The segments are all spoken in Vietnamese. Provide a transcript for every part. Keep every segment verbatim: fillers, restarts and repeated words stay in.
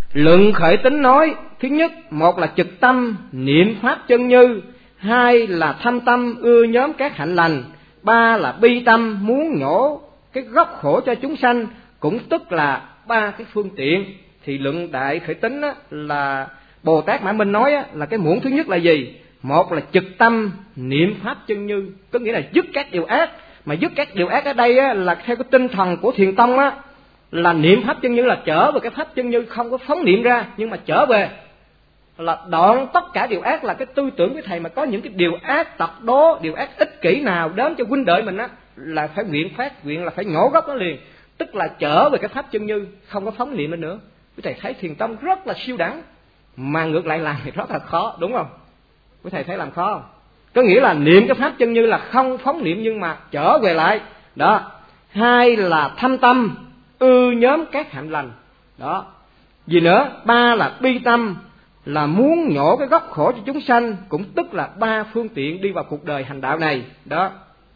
Luận khởi tính nói, thứ nhất, một là trực tâm niệm pháp chân như, hai là thâm tâm ưa nhóm các hạnh lành, ba là bi tâm muốn nhổ cái gốc khổ cho chúng sanh, cũng tức là ba cái phương tiện. Thì luận đại khởi tính á, là Bồ Tát Mã Minh nói á, là cái muỗng thứ nhất là gì? Một là trực tâm niệm pháp chân như, có nghĩa là dứt các điều ác. Mà dứt các điều ác ở đây á, là theo cái tinh thần của Thiền Tông á, là niệm pháp chân như là trở về cái pháp chân như, không có phóng niệm ra, nhưng mà trở về là đoạn tất cả điều ác. Là cái tư tưởng của thầy mà có những cái điều ác tật đố, điều ác ích kỷ nào đến cho huynh đệ mình á, là phải nguyện phát nguyện là phải nhổ gốc nó liền, tức là trở về cái pháp chân như, không có phóng niệm nữa. Quý thầy thấy Thiền Tông rất là siêu đẳng, mà ngược lại làm thì rất là khó, đúng không? Quý thầy thấy làm khó không? Có nghĩa là niệm cái pháp chân như là không phóng niệm nhưng mà trở về lại đó. Hai là thâm tâm ư nhóm các hạnh lành đó. Gì nữa? Ba là bi tâm, là muốn nhổ cái gốc khổ cho chúng sanh, cũng tức là ba phương tiện đi vào cuộc đời hành đạo này đó.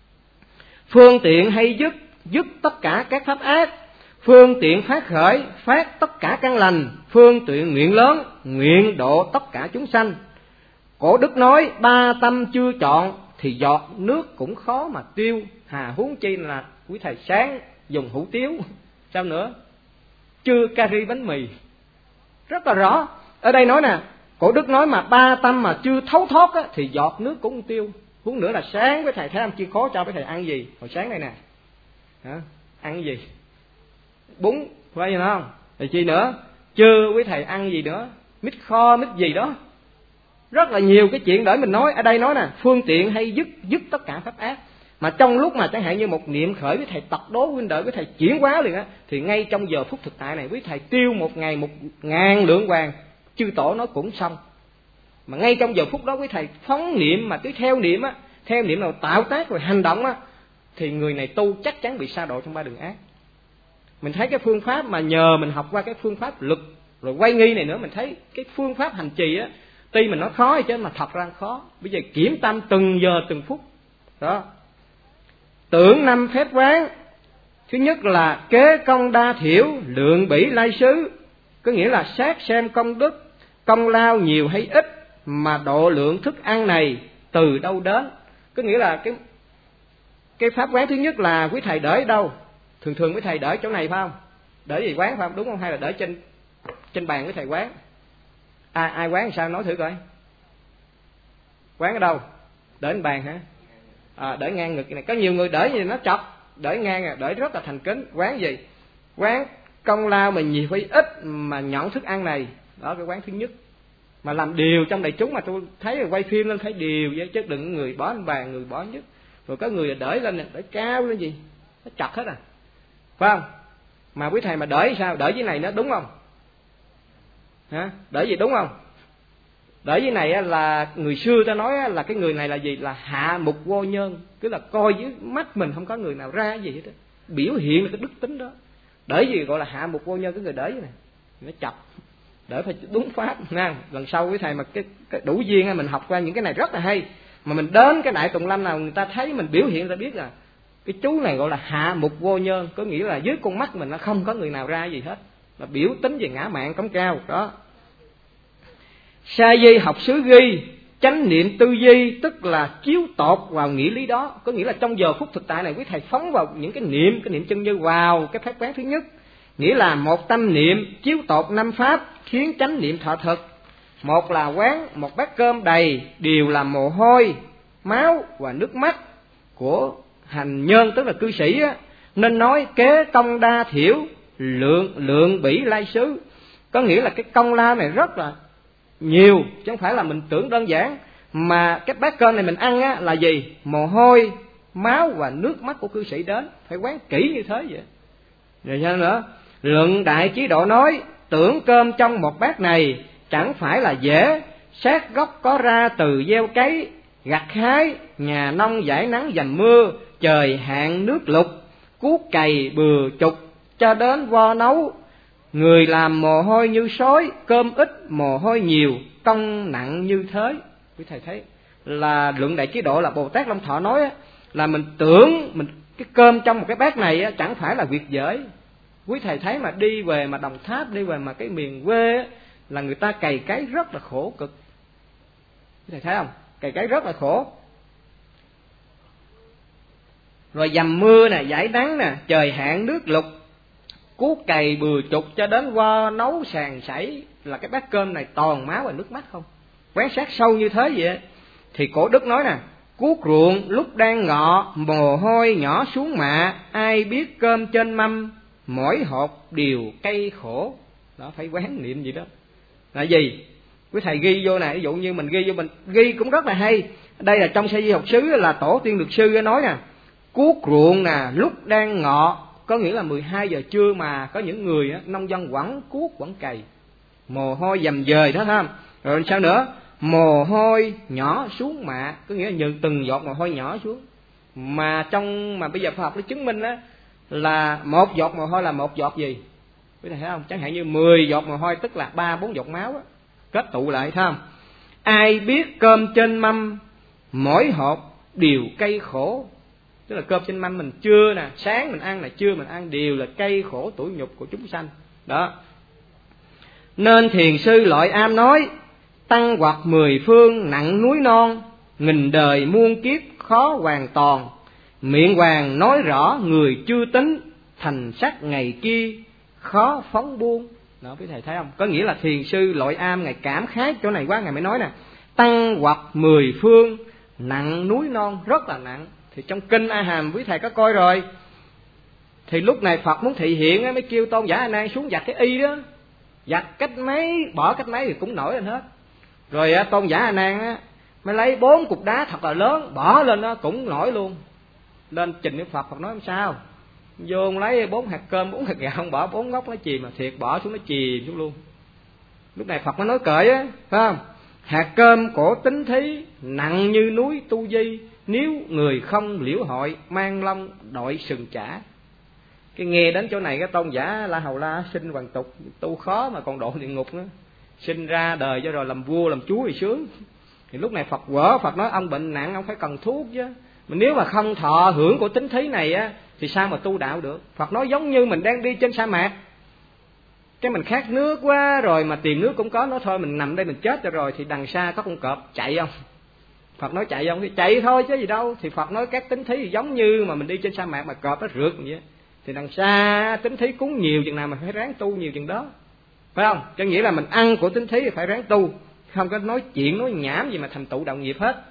Phương tiện hay dứt, dứt tất cả các pháp ác. Phương tiện phát khởi, phát tất cả căn lành. Phương tiện nguyện lớn, nguyện độ tất cả chúng sanh. Cổ Đức nói, ba tâm chưa chọn thì giọt nước cũng khó mà tiêu, hà huống chi là quý thầy sáng dùng hủ tiếu, sao nữa, chưa cà ri bánh mì. Rất là rõ. Ở đây nói nè, Cổ Đức nói mà ba tâm mà chưa thấu thoát á, thì giọt nước cũng không tiêu. Huống nữa là sáng với thầy thấy ăn chi khó cho với thầy ăn gì? Hồi sáng đây nè, hả? Ăn gì? Bún, phải gì không? Thì chi nữa? Trưa với thầy ăn gì nữa? Mít kho, mít gì đó. Rất là nhiều cái chuyện để mình nói. Ở đây nói nè, phương tiện hay dứt, dứt tất cả pháp ác. Mà trong lúc mà chẳng hạn như một niệm khởi với thầy tật đố huynh đệ với thầy chuyển hóa liền á, thì ngay trong giờ phút thực tại này với thầy tiêu một ngày một ngàn lượng vàng, chư tổ nói cũng xong. Mà ngay trong giờ phút đó với thầy phóng niệm mà cứ theo niệm á, theo niệm nào tạo tác rồi hành động á, thì người này tu chắc chắn bị sa độ trong ba đường ác. Mình thấy cái phương pháp mà nhờ mình học qua cái phương pháp lực rồi quay nghi này nữa, mình thấy cái phương pháp hành trì á, tuy mình nói khó chứ mà thật ra khó. Bây giờ kiểm tâm từng giờ từng phút đó. Tưởng năm phép quán, thứ nhất là kế công đa thiểu, lượng bỉ lai xứ, có nghĩa là xét xem công đức, công lao nhiều hay ít mà độ lượng thức ăn này từ đâu đến. Có nghĩa là cái cái pháp quán thứ nhất là quý thầy để ở đâu? Thường thường quý thầy để chỗ này phải không? Để gì quán phải không? Đúng không? Hay là để trên trên bàn quý thầy quán? Ai ai quán sao nói thử coi. Quán ở đâu? Để trên bàn hả? À, để ngang ngực này. Có nhiều người để gì nó chọc, để ngang, để rất là thành kính. Quán gì? Quán công lao mình nhiều hay ít mà nhận thức ăn này. Đó cái quán thứ nhất. Mà làm điều trong đại chúng mà tôi thấy rồi quay phim lên thấy điều vậy chứ đừng người bỏ lên bàn, người bỏ nhất. Rồi có người đẩy lên, đẩy cao lên gì? Nó chặt hết à. Phải không? Mà quý thầy mà đẩy sao? Đẩy dưới này nó đúng không? Hả? Đẩy gì đúng không? Đẩy dưới này là người xưa ta nói là cái người này là gì? Là hạ mục vô nhân. Cứ là coi dưới mắt mình không có người nào ra gì hết đó. Biểu hiện là cái đức tính đó. Đẩy gì gọi là hạ mục vô nhân, cái người đẩy dưới này. Nó chặt. Để phải đúng pháp nha. Lần sau quý thầy mà cái, cái đủ duyên mình học qua những cái này rất là hay. Mà mình đến cái đại tùng lâm nào người ta thấy mình biểu hiện ra biết là cái chú này gọi là hạ mục vô nhân, có nghĩa là dưới con mắt mình nó không có người nào ra gì hết, là biểu tính về ngã mạn cống cao đó. Sa di học xứ ghi, chánh niệm tư duy, tức là chiếu tột vào nghĩa lý đó. Có nghĩa là trong giờ phút thực tại này quý thầy phóng vào những cái niệm, cái niệm chân như vào cái pháp quán thứ nhất, nghĩa là một tâm niệm chiếu tột năm pháp, khiến chánh niệm thọ thực. Một là quán một bát cơm đầy đều là mồ hôi, máu và nước mắt của hành nhân, tức là cư sĩ á, nên nói kế công đa thiểu, lượng lượng bỉ lai xứ. Có nghĩa là cái công lao này rất là nhiều, chứ không phải là mình tưởng đơn giản. Mà cái bát cơm này mình ăn á là gì? Mồ hôi, máu và nước mắt của cư sĩ đến, phải quán kỹ như thế vậy. Rồi sao nữa? Luận đại chí độ nói, tưởng cơm trong một bát này chẳng phải là dễ, sát gốc có ra từ gieo cấy, gặt hái, nhà nông giải nắng dầm mưa, trời hạn nước lụt, cuốc cày bừa trục, cho đến vo nấu. Người làm mồ hôi như sói, cơm ít mồ hôi nhiều, công nặng như thế. Quý thầy thấy là luận đại chí độ là Bồ Tát Long Thọ nói á, là mình tưởng mình cái cơm trong một cái bát này á, chẳng phải là việc dễ. Quý thầy thấy mà đi về mà Đồng Tháp, đi về mà cái miền quê á, là người ta cày cấy rất là khổ cực. Quý thầy thấy không? Cày cấy rất là khổ. Rồi dầm mưa nè, giải nắng nè, trời hạn nước lụt, cuốc cày bừa chục cho đến qua nấu sàn sảy, là cái bát cơm này toàn máu và nước mắt không. Quán sát sâu như thế vậy thì cổ đức nói nè, cuốc ruộng lúc đang ngọ, mồ hôi nhỏ xuống mạ, ai biết cơm trên mâm, mỗi hộp đều cây khổ. Đó, phải quán niệm gì đó. Là gì? Quý thầy ghi vô này, ví dụ như mình ghi vô, mình ghi cũng rất là hay. Đây là trong Sa Di Học Sứ, là tổ tiên luật sư nói nè, cuốc ruộng nè lúc đang ngọ, có nghĩa là mười hai giờ trưa mà có những người á, nông dân quẳng cuốc quẳng cày, mồ hôi dầm dời đó không? Rồi sao nữa? Mồ hôi nhỏ xuống mạ, có nghĩa là nhận từng giọt mồ hôi nhỏ xuống. Mà trong mà bây giờ khoa học nó chứng minh á, là một giọt mồ hôi là một giọt gì? Quý thầy thấy không? Chẳng hạn như mười giọt mồ hôi tức là ba bốn giọt máu á, kết tụ lại, thấy không? Ai biết cơm trên mâm, mỗi hộp đều cây khổ. Tức là cơm trên mâm mình trưa nè, sáng mình ăn là trưa mình ăn đều là cây khổ tủi nhục của chúng sanh. Đó. Nên thiền sư Loại Am nói, tăng hoặc mười phương nặng núi non, nghìn đời muôn kiếp khó hoàn toàn. Miệng hoàng nói rõ người chưa tính, thành sắc ngày kia khó phóng buông. Đó, quý thầy thấy không? Có nghĩa là thiền sư Loại Am ngài cảm khái chỗ này quá, ngài mới nói nè, tăng hoặc mười phương nặng núi non, rất là nặng. Thì trong kinh A Hàm quý thầy có coi rồi. Thì lúc này Phật muốn thị hiện mới kêu Tôn giả A Nan xuống giặt cái y đó, giặt cách mấy bỏ cách mấy thì cũng nổi lên hết. Rồi Tôn giả A Nan á mới lấy bốn cục đá thật là lớn bỏ lên đó cũng nổi luôn. Lên trình với Phật, Phật nói làm sao? Vô lấy bốn hạt cơm bốn hạt gạo bỏ bốn góc nó chìm, mà thiệt bỏ xuống nó chìm xuống luôn. Lúc này Phật mới nói cởi á, phải không? Hạt cơm cổ tính thí nặng như núi tu di, nếu người không liễu hội mang long đội sừng trả. Cái nghe đến chỗ này cái Tôn giả La Hầu La sinh hoàng tục tu khó mà còn độ địa ngục nữa, sinh ra đời cho rồi làm vua làm chúa thì sướng. Thì lúc này Phật quở, Phật nói ông bệnh nặng ông phải cần thuốc chứ, mà nếu mà không thọ hưởng của tính thí này á thì sao mà tu đạo được. Phật nói giống như mình đang đi trên sa mạc, cái mình khát nước quá rồi mà tìm nước cũng có, nói thôi mình nằm đây mình chết rồi, thì đằng xa có con cọp chạy không? Phật nói chạy không? Thì chạy thôi chứ gì đâu. Thì Phật nói các tính thí thì giống như mà mình đi trên sa mạc mà cọp nó rượt vậy, thì đằng xa tính thí cúng nhiều chừng nào mình phải ráng tu nhiều chừng đó, phải không? Cho nghĩa là mình ăn của tính thí thì phải ráng tu, không có nói chuyện nói nhảm gì mà thành tựu đạo nghiệp hết.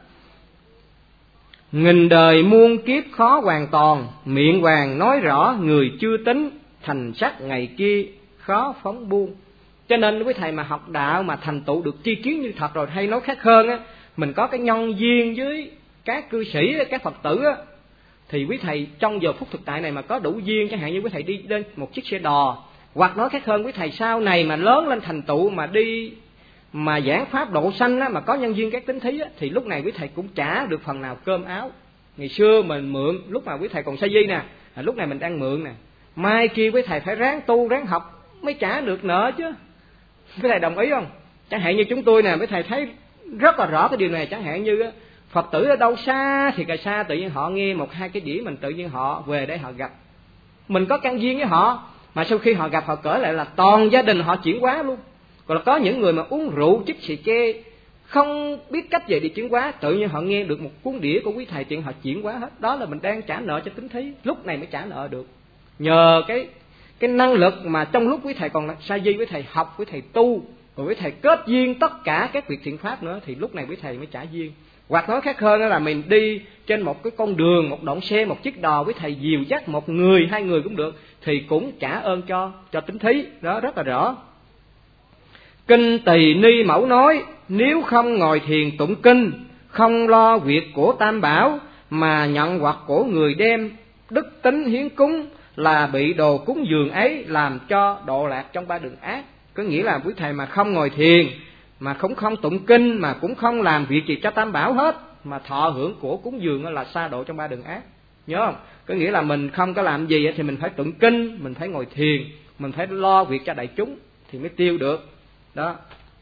Nghìn đời muôn kiếp khó hoàn toàn, miệng hoàng nói rõ người chưa tính, thành sắc ngày kia khó phóng buông. Cho nên quý thầy mà học đạo mà thành tựu được tri kiến như thật rồi, hay nói khác hơn á, mình có cái nhân duyên với các cư sĩ, các Phật tử á, thì quý thầy trong giờ phút thực tại này mà có đủ duyên, chẳng hạn như quý thầy đi lên một chiếc xe đò, hoặc nói khác hơn quý thầy sau này mà lớn lên thành tựu mà đi mà giảng pháp độ sanh á, mà có nhân duyên các tính thí á, thì lúc này quý thầy cũng trả được phần nào cơm áo. Ngày xưa mình mượn lúc mà quý thầy còn sa di nè, à, lúc này mình đang mượn nè, mai kia quý thầy phải ráng tu ráng học mới trả được nợ chứ. Quý thầy đồng ý không? Chẳng hạn như chúng tôi nè, quý thầy thấy rất là rõ cái điều này. Chẳng hạn như á, Phật tử ở đâu xa thì càng xa, tự nhiên họ nghe một hai cái đĩa mình, tự nhiên họ về để họ gặp mình, có căn duyên với họ, mà sau khi họ gặp họ cởi lại là toàn gia đình họ chuyển hóa luôn. Còn là có những người mà uống rượu chích xì ke, không biết cách về đi chuyển hóa, tự nhiên họ nghe được một cuốn đĩa của quý thầy, chuyện họ chuyển hóa hết. Đó là mình đang trả nợ cho tính thí, lúc này mới trả nợ được. Nhờ cái cái năng lực mà trong lúc quý thầy còn sa di, quý thầy học, quý thầy tu, rồi quý thầy kết duyên tất cả các việc thiện pháp nữa, thì lúc này quý thầy mới trả duyên. Hoặc nói khác hơn đó là mình đi trên một cái con đường, một đoạn xe, một chiếc đò, quý thầy dìu dắt một người, hai người cũng được, thì cũng trả ơn cho cho tính thí. Đó rất là rõ. Kinh Tỳ Ni Mẫu nói, nếu không ngồi thiền tụng kinh, không lo việc của Tam Bảo, mà nhận hoặc của người đem đức tính hiến cúng, là bị đồ cúng dường ấy làm cho độ lạc trong ba đường ác. Có nghĩa là quý thầy mà không ngồi thiền, mà cũng không tụng kinh, mà cũng không làm việc gì cho Tam Bảo hết, mà thọ hưởng của cúng dường là sa độ trong ba đường ác. Nhớ không? Có nghĩa là mình không có làm gì thì mình phải tụng kinh, mình phải ngồi thiền, mình phải lo việc cho đại chúng thì mới tiêu được. Đó.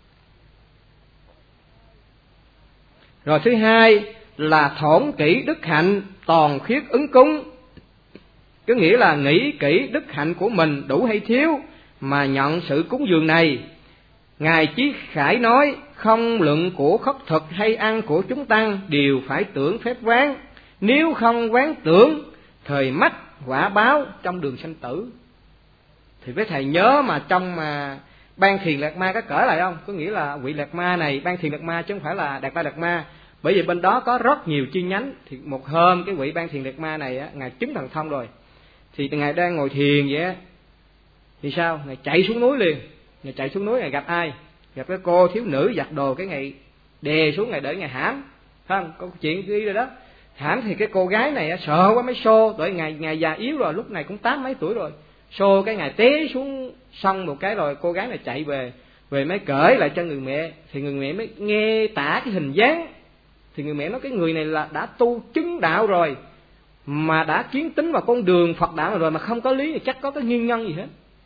Rồi thứ hai là thổn kỹ đức hạnh, toàn khiết ứng cúng. có nghĩa là nghĩ kỹ đức hạnh của mình đủ hay thiếu mà nhận sự cúng dường này. Ngài Chí Khải nói, không luận của khất thực hay ăn của chúng tăng đều phải tưởng phép quán, nếu không quán tưởng thời mắc quả báo trong đường sanh tử. Thì với thầy nhớ mà trong mà Ban Thiền Đạt Ma có cỡ lại không? Có nghĩa là vị Đạt Ma này, Ban Thiền Đạt Ma chứ không phải là Đạt Ma Đạt Ma, bởi vì bên đó có rất nhiều chi nhánh. Thì một hôm cái vị Ban Thiền Đạt Ma này á, ngài chứng thần thông rồi, thì ngài đang ngồi thiền vậy á, thì sao? Ngài chạy xuống núi liền. Ngài chạy xuống núi, ngài gặp ai? Gặp cái cô thiếu nữ giặt đồ, cái ngày đè xuống ngài để ngài hãm, phải không? Có chuyện ghi rồi đó. Hãm thì cái cô gái này sợ quá mới xô, bởi ngài ngài già yếu rồi, lúc này cũng tám mấy tuổi rồi. Xô cái ngài té xuống sông một cái rồi cô gái này chạy về, về mới cởi lại cho người mẹ. Thì người mẹ mới nghe tả cái hình dáng, thì người mẹ nói cái người này là đã tu chứng đạo rồi, mà đã kiến tính vào con đường Phật đạo rồi, mà không có lý thì chắc có cái nguyên nhân gì hết.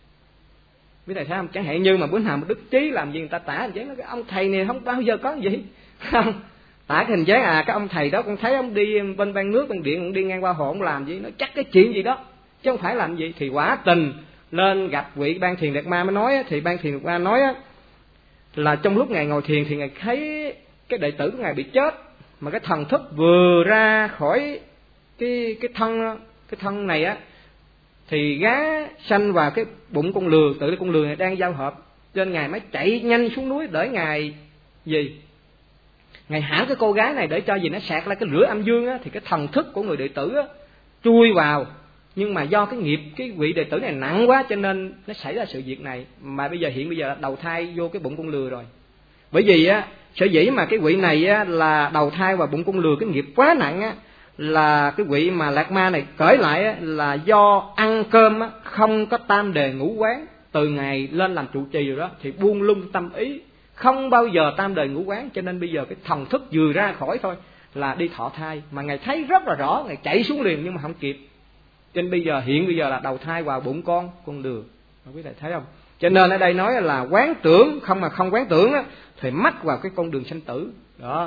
Biết thầy thấy không? Chẳng hạn như mà bữa nào mà Đức Trí làm gì người ta tả hình dáng, nói cái ông thầy này không bao giờ có gì không. Tả cái hình dáng, à cái ông thầy đó con thấy ông đi bên ban nước bên điện, ông đi ngang qua hồ ông làm gì, nó chắc cái chuyện gì đó chứ không phải làm gì. Thì quả tình lên gặp vị Ban Thiền Đạt Ma mới nói, thì Ban Thiền Đạt Ma nói là trong lúc ngài ngồi thiền thì ngài thấy cái đệ tử của ngài bị chết, mà cái thần thức vừa ra khỏi cái cái thân cái thân này á, thì gá sanh vào cái bụng con lừa, tự cái con lừa này đang giao hợp, cho nên ngài mới chạy nhanh xuống núi để ngài gì ngài hãm cái cô gái này để cho gì nó sạc lại cái lửa âm dương á, thì cái thần thức của người đệ tử á chui vào. Nhưng mà do cái nghiệp cái vị đệ tử này nặng quá cho nên nó xảy ra sự việc này, mà bây giờ hiện bây giờ đầu thai vô cái bụng con lừa rồi. Bởi vì á sở dĩ mà cái vị này á là đầu thai vào bụng con lừa, cái nghiệp quá nặng á, là cái vị mà Đạt Ma này cởi lại á, là do ăn cơm á, không có tam đề ngũ quán. Từ ngày lên làm trụ trì rồi đó thì buông lung tâm ý, không bao giờ tam đề ngũ quán, cho nên bây giờ cái thần thức vừa ra khỏi thôi là đi thọ thai. Mà ngài thấy rất là rõ, ngài chạy xuống liền nhưng mà không kịp, cho nên bây giờ hiện bây giờ là đầu thai vào bụng con con lừa. Không biết thầy thấy không? Cho nên ở đây nói là quán tưởng, không mà không quán tưởng á, thì mắc vào cái con đường sanh tử đó.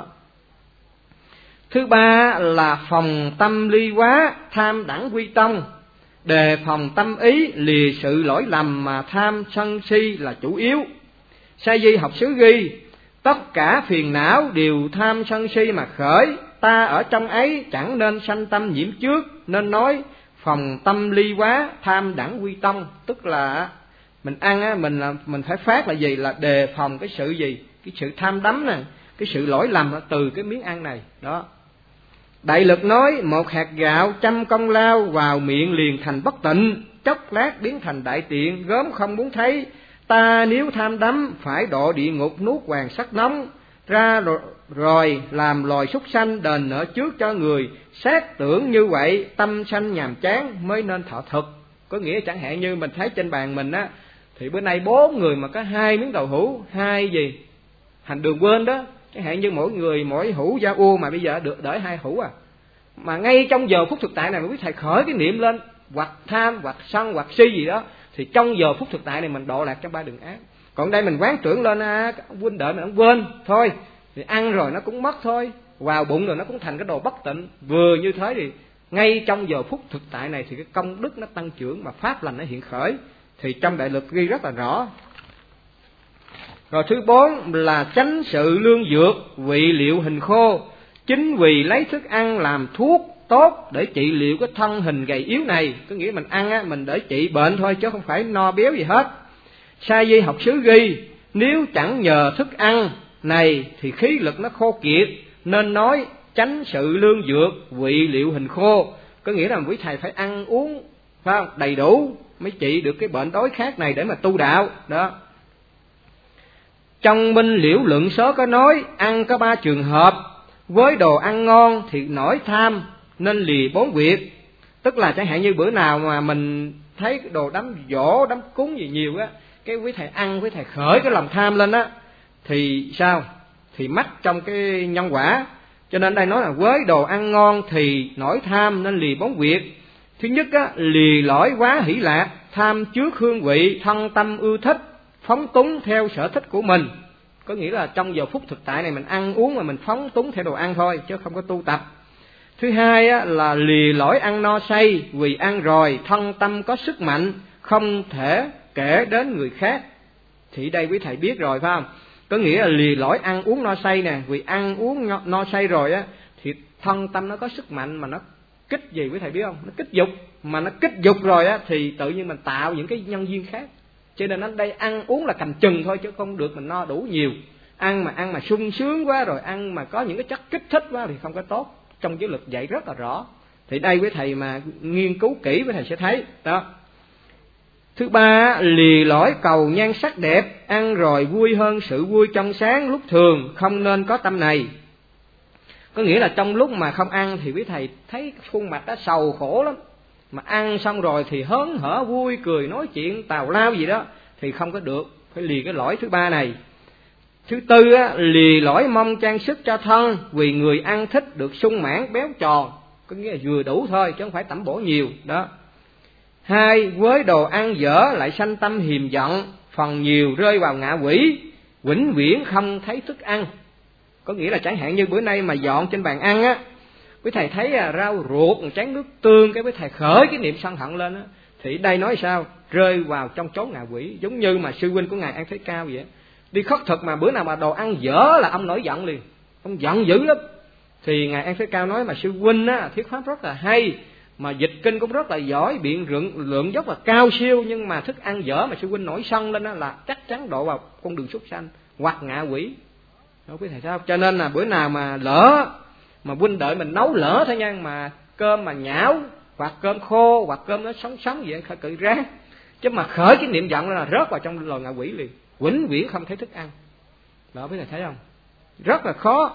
Thứ ba là phòng tâm ly quá, tham đẳng quy tông, đề phòng tâm ý lìa sự lỗi lầm mà tham sân si là chủ yếu. Sa Di học xứ ghi, tất cả phiền não đều tham sân si mà khởi, ta ở trong ấy chẳng nên sanh tâm nhiễm trước, nên nói phòng tâm ly quá, tham đẳng quy tông. Tức là mình ăn á, mình là mình phải phát là gì, là đề phòng cái sự gì, cái sự tham đắm nè, cái sự lỗi lầm từ cái miếng ăn này đó. Đại Lực nói, một hạt gạo trăm công lao, vào miệng liền thành bất tịnh, chốc lát biến thành đại tiện, gớm không muốn thấy. Ta nếu tham đắm phải độ địa ngục nuốt hoàng sắc nóng, ra rồi, rồi làm loài súc sanh đền nợ trước cho người. Xét tưởng như vậy tâm sanh nhàm chán mới nên thọ thực. Có nghĩa chẳng hạn như mình thấy trên bàn mình á, thì bữa nay bốn người mà có hai miếng đậu hũ, hai gì hành đường quên đó, chẳng hạn như mỗi người mỗi hũ da u, mà bây giờ được đợi hai hũ à. Mà ngay trong giờ phút thực tại này mà quý thầy khởi cái niệm lên, hoặc tham hoặc sân hoặc si gì đó, thì trong giờ phút thực tại này mình độ lạc trong ba đường ác. Còn đây mình quán tưởng lên à, huynh đệ mình không quên thôi, thì ăn rồi nó cũng mất thôi, vào bụng rồi nó cũng thành cái đồ bất tịnh. Vừa như thế thì ngay trong giờ phút thực tại này thì cái công đức nó tăng trưởng, mà pháp lành nó hiện khởi, thì trong Đại Lực ghi rất là rõ. Rồi thứ bốn là tránh sự lương dược, vị liệu hình khô, chính vì lấy thức ăn làm thuốc tốt để trị liệu cái thân hình gầy yếu này. Có nghĩa mình ăn á, mình để trị bệnh thôi chứ không phải no béo gì hết. Sa Di học xứ ghi, nếu chẳng nhờ thức ăn này thì khí lực nó khô kiệt, nên nói tránh sự lương dược, vị liệu hình khô. Có nghĩa là quý thầy phải ăn uống phải không? Đầy đủ mới trị được cái bệnh đói khát này để mà tu đạo đó. Trong Minh Liễu Luận Số có nói, ăn có ba trường hợp, với đồ ăn ngon thì nổi tham nên lìa bốn việc. Tức là chẳng hạn như bữa nào mà mình thấy cái đồ đám giỗ đám cúng gì nhiều á, cái quý thầy ăn, quý thầy khởi cái lòng tham lên á, thì sao? Thì mắc trong cái nhân quả. Cho nên đây nói là với đồ ăn ngon thì nổi tham nên lìa bốn việc. Thứ nhất á, lìa lỗi quá hỷ lạc, tham trước hương vị, thân tâm ưa thích, phóng túng theo sở thích của mình. Có nghĩa là trong giờ phút thực tại này mình ăn uống mà mình phóng túng theo đồ ăn thôi, chứ không có tu tập. Thứ hai á, là lìa lỗi ăn no say, vì ăn rồi thân tâm có sức mạnh, không thể kể đến người khác. Thì đây quý thầy biết rồi phải không? Có nghĩa là lìa lỗi ăn uống no say nè, vì ăn uống no, no say rồi á thì thân tâm nó có sức mạnh mà nó kích gì quý thầy biết không? Nó kích dục, mà nó kích dục rồi á thì tự nhiên mình tạo những cái nhân duyên khác. Cho nên ở đây ăn uống là cầm chừng thôi chứ không được mình no đủ nhiều. Ăn mà ăn mà sung sướng quá rồi, ăn mà có những cái chất kích thích quá thì không có tốt. Trong giới luật dạy rất là rõ. Thì đây quý thầy mà nghiên cứu kỹ quý thầy sẽ thấy đó. Thứ ba, lìa lỗi cầu nhan sắc đẹp, ăn rồi vui hơn sự vui trong sáng lúc thường, không nên có tâm này. Có nghĩa là trong lúc mà không ăn thì quý thầy thấy khuôn mặt đã sầu khổ lắm, mà ăn xong rồi thì hớn hở vui cười nói chuyện tào lao gì đó thì không có được, phải lìa cái lỗi thứ ba này. Thứ tư á, lìa lỗi mong trang sức cho thân, vì người ăn thích được sung mãn béo tròn, có nghĩa là vừa đủ thôi chứ không phải tẩm bổ nhiều đó. Hai, với đồ ăn dở lại sanh tâm hiềm giận, phần nhiều rơi vào ngạ quỷ, vĩnh viễn không thấy thức ăn. Có nghĩa là chẳng hạn như bữa nay mà dọn trên bàn ăn á, quý thầy thấy à, rau ruột một chén nước tương, cái quý thầy khởi cái niệm sân hận lên á, thì đây nói sao? Rơi vào trong chốn ngạ quỷ, giống như mà sư huynh của ngài An Thế Cao vậy á. Đi khất thực mà bữa nào mà đồ ăn dở là ông nổi giận liền, ông giận dữ lắm. Thì ngài An Thế Cao nói mà sư huynh á thuyết pháp rất là hay, mà dịch kinh cũng rất là giỏi, biện lượng lượng dốc là cao siêu, nhưng mà thức ăn dở mà sư huynh nổi sân lên đó là chắc chắn độ vào con đường súc sanh hoặc ngạ quỷ. Đó quý thầy sao? Cho nên là bữa nào mà lỡ mà huynh đợi mình nấu lỡ thôi nha, mà cơm mà nhão hoặc cơm khô hoặc cơm nó sống sống vậy khởi cự ráng, chứ mà khởi cái niệm giận là rớt vào trong lò ngạ quỷ liền, vĩnh viễn không thấy thức ăn. Đó quý thầy thấy không? Rất là khó.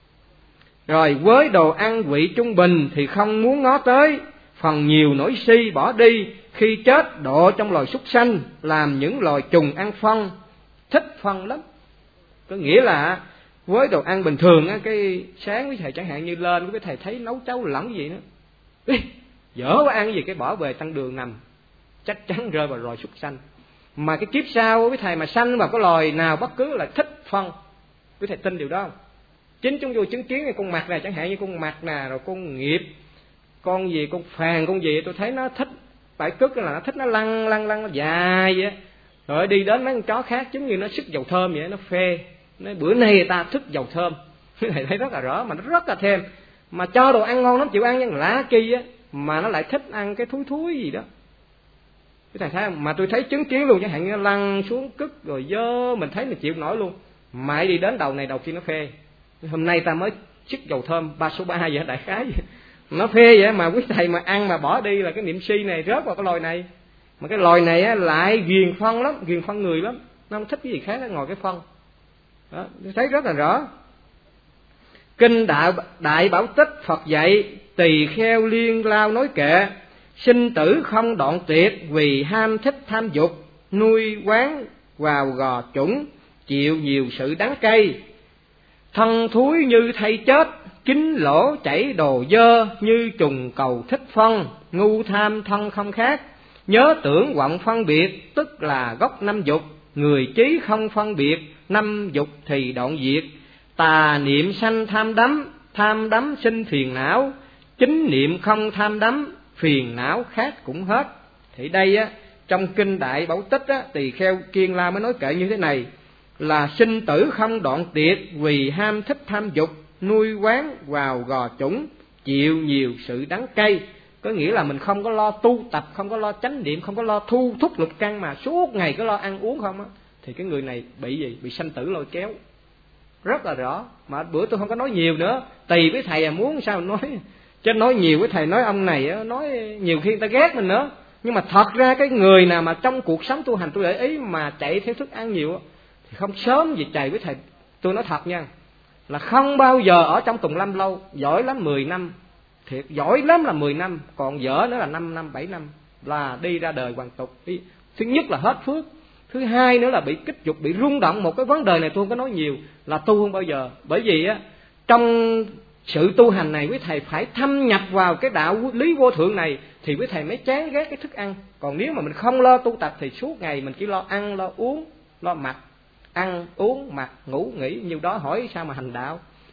Rồi với đồ ăn vị trung bình thì không muốn ngó tới, phần nhiều nổi si bỏ đi, khi chết độ trong loài súc sanh, làm những loài trùng ăn phân, thích phân lắm. Có nghĩa là với đồ ăn bình thường á, cái sáng quý thầy chẳng hạn như lên quý thầy thấy nấu cháo lỏng gì đó, dở quá ăn gì cái bỏ về tăng đường nằm, chắc chắn rơi vào loài súc sanh. Mà cái kiếp sau quý thầy mà sanh vào cái loài nào bất cứ là thích phân, quý thầy tin điều đó không? Chính chúng tôi chứng kiến cái con mặt này, chẳng hạn như con mặt nè, rồi con nghiệp, con gì, con phàn, con gì, tôi thấy nó thích phải cất là nó thích nó lăn lăn lăn nó dài vậy. Rồi đi đến mấy con chó khác giống như nó sức dầu thơm vậy, nó phê. Nói bữa nay người ta thích dầu thơm, thầy thấy rất là rõ, mà nó rất là thèm. Mà cho đồ ăn ngon lắm, chịu ăn nhưng lạ kỳ á, mà nó lại thích ăn cái thúi thúi gì đó. Cái thầy thấy không? Mà tôi thấy chứng kiến luôn, chẳng hạn như nó lăn xuống cất rồi dơ, mình thấy mình chịu nổi luôn. Mãi đi đến đầu này đầu kia nó phê. Hôm nay ta mới sức dầu thơm ba số ba vậy, đại khái vậy. Nó phê vậy mà quý thầy mà ăn mà bỏ đi là cái niệm si này rớt vào cái loài này. Mà cái loài này á, lại ghiền phân lắm, ghiền phân người lắm, nó không thích cái gì khác nó ngồi cái phân đó, thấy rất là rõ. Kinh đại, đại Bảo Tích Phật dạy tỳ kheo liên lao nói kệ, sinh tử không đoạn tuyệt, vì ham thích tham dục, nuôi quán vào gò chủng, chịu nhiều sự đắng cay. Thân thúi như thay chết, kính lỗ chảy đồ dơ, như trùng cầu thích phân, ngu tham thân không khác. Nhớ tưởng vọng phân biệt, tức là gốc năm dục, người trí không phân biệt, năm dục thì đoạn diệt. Tà niệm sanh tham đắm, tham đắm sinh phiền não, chính niệm không tham đắm, phiền não khác cũng hết. Thì đây á, trong kinh Đại Bảo Tích á, tỳ kheo Kiên La mới nói kệ như thế này, là sinh tử không đoạn tuyệt, vì ham thích tham dục, nuôi quán vào gò chủng, chịu nhiều sự đắng cay. Có nghĩa là mình không có lo tu tập, không có lo chánh niệm, không có lo thu thúc lục căn, mà suốt ngày cứ lo ăn uống không á, thì cái người này bị gì? Bị sanh tử lôi kéo. Rất là rõ. Mà bữa tôi không có nói nhiều nữa, tùy với thầy à muốn sao nói. Chứ nói nhiều với thầy nói ông này á, nói nhiều khi người ta ghét mình nữa. Nhưng mà thật ra cái người nào mà trong cuộc sống tu hành tôi để ý mà chạy theo thức ăn nhiều thì không sớm gì chạy với thầy. Tôi nói thật nha, là không bao giờ ở trong tùng lâm lâu, giỏi lắm mười năm, thiệt giỏi lắm là mười năm, còn dở nữa là năm năm, bảy năm là đi ra đời hoàn tục. Thứ nhất là hết phước, thứ hai nữa là bị kích dục, bị rung động. Một cái vấn đề này tôi không có nói nhiều, là tu không bao giờ. Bởi vì á, trong sự tu hành này quý thầy phải thâm nhập vào cái đạo lý vô thượng này thì quý thầy mới chán ghét cái thức ăn. Còn nếu mà mình không lo tu tập thì suốt ngày mình chỉ lo ăn, lo uống, lo mặc, ăn uống mặc ngủ nghỉ, nhiêu đó hỏi sao mà hành đạo.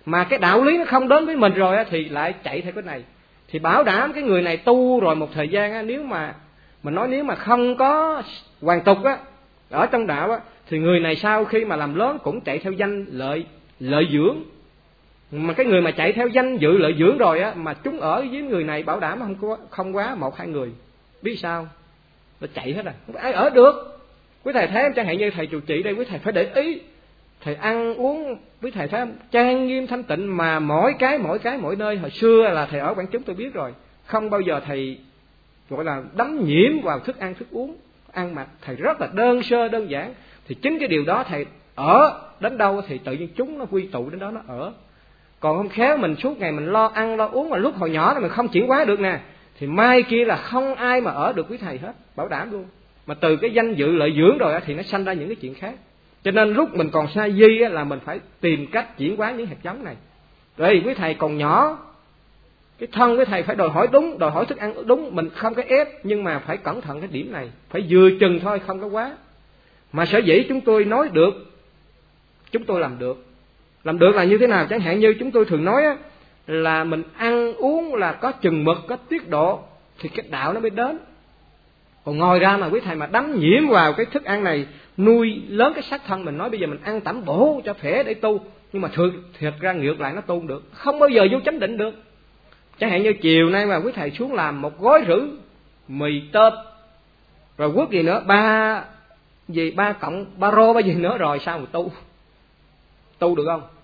mà cái đạo lý nó không đến với mình rồi á, thì lại chạy theo cái này. Thì bảo đảm cái người này tu rồi một thời gian á, nếu mà mình nói nếu mà không có hoàn tục á ở trong đạo á, thì người này sau khi mà làm lớn cũng chạy theo danh lợi lợi dưỡng. Mà cái người mà chạy theo danh dự lợi dưỡng rồi á, mà chúng ở với người này bảo đảm không có không quá một hai người. Biết sao? Nó chạy hết rồi, không ai ở được. Quý thầy thấy chẳng hạn như thầy trụ trì đây, quý thầy phải để ý. Thầy ăn uống, quý thầy thấy trang nghiêm thanh tịnh, mà mỗi cái mỗi cái mỗi nơi. Hồi xưa là thầy ở Quảng Chúng tôi biết rồi, không bao giờ thầy gọi là đắm nhiễm vào thức ăn thức uống, ăn mặc thầy rất là đơn sơ đơn giản. Thì chính cái điều đó thầy ở đến đâu thì tự nhiên chúng nó quy tụ đến đó nó ở. Còn không khéo mình suốt ngày mình lo ăn lo uống, mà lúc hồi nhỏ mình không chuyển hóa được nè, thì mai kia là không ai mà ở được với thầy hết, bảo đảm luôn. Mà từ cái danh dự lợi dưỡng rồi thì nó sanh ra những cái chuyện khác. Cho nên lúc mình còn sa di là mình phải tìm cách chuyển hóa những hạt giống này. Rồi quý thầy còn nhỏ, cái thân của thầy phải đòi hỏi đúng, đòi hỏi thức ăn đúng, mình không có ép, nhưng mà phải cẩn thận cái điểm này, phải vừa chừng thôi, không có quá. Mà sở dĩ chúng tôi nói được, chúng tôi làm được. Làm được là như thế nào? Chẳng hạn như chúng tôi thường nói á, là mình ăn uống là có chừng mực, có tiết độ, thì cái đạo nó mới đến. Còn ngồi ra mà quý thầy mà đắm nhiễm vào cái thức ăn này, nuôi lớn cái xác thân, mình nói bây giờ mình ăn tẩm bổ cho khỏe để tu, nhưng mà thực, thiệt ra ngược lại nó tu không được, không bao giờ vô chánh định được. Chẳng hạn như chiều nay mà quý thầy xuống làm một gói rưỡi mì tôm, rồi quất gì nữa, ba gì ba cộng ba rô ba gì nữa, rồi sao mà tu? Tu được không?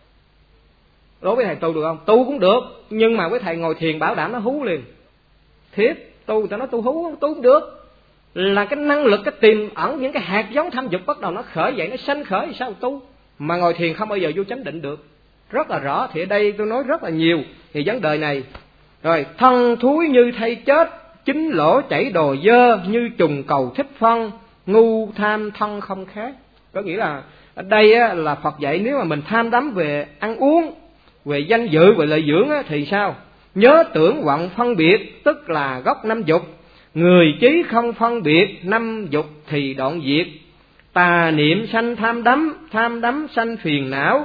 Đối với thầy tu được không? Tu cũng được, nhưng mà với thầy ngồi thiền bảo đảm nó hú liền. Thiệt, tu người ta nói tu hú, tu cũng được. Là cái năng lực, cái tiềm ẩn, những cái hạt giống tham dục bắt đầu nó khởi dậy, nó sanh khởi thì sao tu? Mà ngồi thiền không bao giờ vô chánh định được. Rất là rõ, thì ở đây tôi nói rất là nhiều thì vấn đề này. Rồi, thân thúi như thay chết, chính lỗ chảy đồ dơ, như trùng cầu thích phân, ngu tham thân không khác. Có nghĩa là ở đây á, là Phật dạy nếu mà mình tham đắm về ăn uống, về danh dự, về lợi dưỡng á, thì sao? Nhớ tưởng vọng phân biệt, tức là gốc năm dục. Người chí không phân biệt, năm dục thì đoạn diệt. Tà niệm sanh tham đắm, tham đắm sanh phiền não.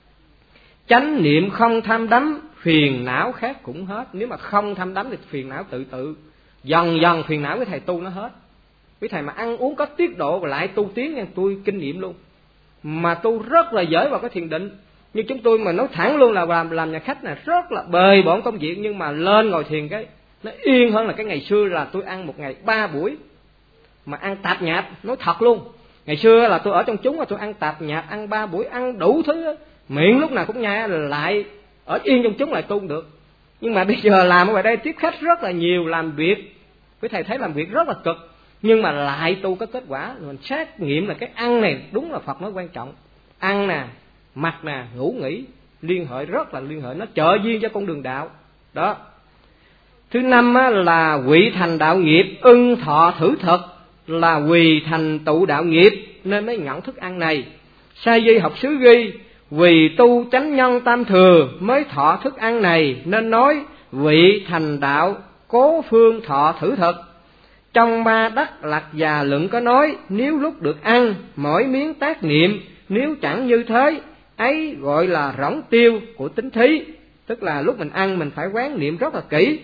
Chánh niệm không tham đắm, phiền não khác cũng hết. Nếu mà không tham đắm thì phiền não tự tự dần dần phiền não với thầy tu nó hết. Với thầy mà ăn uống có tiết độ và lại tu tiến nha, tôi kinh nghiệm luôn. Mà tu rất là dễ vào cái thiền định. Như chúng tôi mà nói thẳng luôn là làm làm nhà khách này rất là bề bộn công việc, nhưng mà lên ngồi thiền cái nó yên hơn là cái ngày xưa là tôi ăn một ngày ba buổi mà ăn tạp nhạp. Nói thật luôn, ngày xưa là tôi ở trong chúng là tôi ăn tạp nhạp, ăn ba buổi, ăn đủ thứ, miệng lúc nào cũng nhai, lại ở yên trong chúng lại tu được. Nhưng mà bây giờ làm ở ngoài đây tiếp khách rất là nhiều, làm việc với thầy thấy làm việc rất là cực, nhưng mà lại tu có kết quả. Mình xét nghiệm là cái ăn này đúng là Phật nói quan trọng. Ăn nè, mặc nè, ngủ nghỉ liên hệ rất là liên hệ, nó trợ duyên cho con đường đạo đó. Thứ năm á, là quỵ thành đạo nghiệp, ưng thọ thử thực, là quỳ thành tụ đạo nghiệp nên mới nhận thức ăn này. Sa di học xứ ghi, vì tu chánh nhân tam thừa mới thọ thức ăn này, nên nói vị thành đạo cố phương thọ thử thực. Trong ba đắc lạc già luận có nói, nếu lúc được ăn mỗi miếng tác niệm, nếu chẳng như thế ấy gọi là rỗng tiêu của tính thí. Tức là lúc mình ăn mình phải quán niệm rất là kỹ.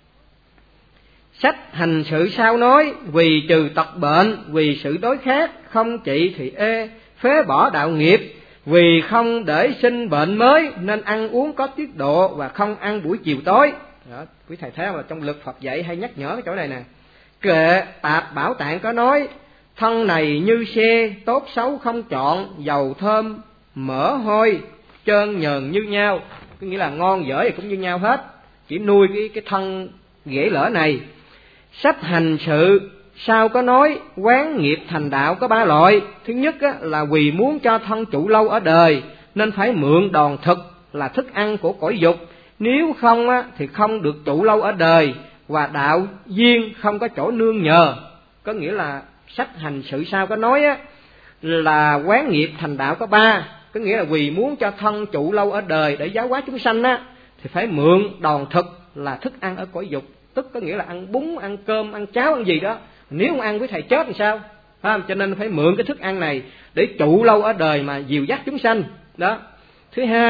Sách hành sự sao nói, vì trừ tật bệnh, vì sự đối khác, không trị thì ê, phế bỏ đạo nghiệp. Vì không để sinh bệnh mới nên ăn uống có tiết độ và không ăn buổi chiều tối. Đó, quý thầy thấy không, là trong lực Phật dạy hay nhắc nhở cái chỗ này nè. Kệ Tạp Bảo Tạng có nói, thân này như xe, tốt xấu không chọn, dầu thơm, mỡ hôi, trơn nhờn như nhau. Có nghĩa là ngon dở thì cũng như nhau hết, chỉ nuôi cái, cái thân ghẻ lỡ này. Sách hành sự sao có nói, quán nghiệp thành đạo có ba loại. Thứ nhất á, là vì muốn cho thân trụ lâu ở đời nên phải mượn đòn thực là thức ăn của cõi dục. Nếu không á, thì không được trụ lâu ở đời, và đạo duyên không có chỗ nương nhờ. Có nghĩa là sách hành sự sao có nói á, là quán nghiệp thành đạo có ba. Có nghĩa là vì muốn cho thân trụ lâu ở đời để giáo hóa chúng sanh á, thì phải mượn đòn thực là thức ăn ở cõi dục. Tức có nghĩa là ăn bún, ăn cơm, ăn cháo, ăn gì đó. Nếu không ăn với thầy chết thì sao? Không? Cho nên phải mượn cái thức ăn này để trụ lâu ở đời mà dìu dắt chúng sanh đó. Thứ hai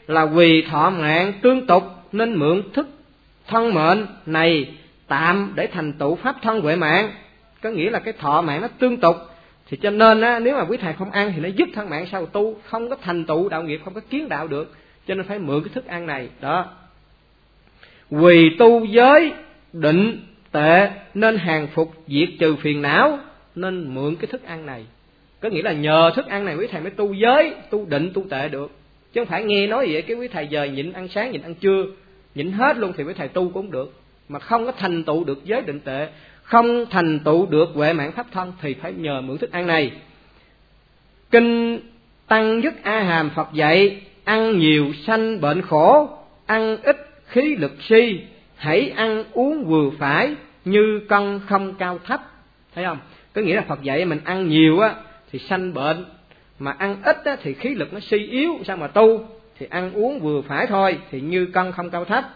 là vì thọ mạng tương tục nên mượn thức thân mệnh này tạm để thành tựu pháp thân huệ mạng. Có nghĩa là cái thọ mạng nó tương tục, thì cho nên á, nếu mà quý thầy không ăn thì nó giúp thân mạng sau tu, không có thành tựu đạo nghiệp, không có kiến đạo được, cho nên phải mượn cái thức ăn này đó. Vì tu giới định tệ nên hàng phục diệt trừ phiền não, nên mượn cái thức ăn này. Có nghĩa là nhờ thức ăn này quý thầy mới tu giới, tu định, tu tệ được. Chứ không phải nghe nói vậy cái quý thầy giờ nhịn ăn sáng, nhịn ăn trưa, nhịn hết luôn thì quý thầy tu cũng được. Mà không có thành tựu được giới định tệ, không thành tựu được huệ mạng pháp thân thì phải nhờ mượn thức ăn này. Kinh Tăng Nhất A Hàm Phật dạy: ăn nhiều sanh bệnh khổ, ăn ít khí lực si, hãy ăn uống vừa phải, như cân không cao thấp. Thấy không? Có nghĩa là Phật dạy mình ăn nhiều á thì sanh bệnh, mà ăn ít á thì khí lực nó suy yếu, sao mà tu? Thì ăn uống vừa phải thôi, thì như cân không cao thấp.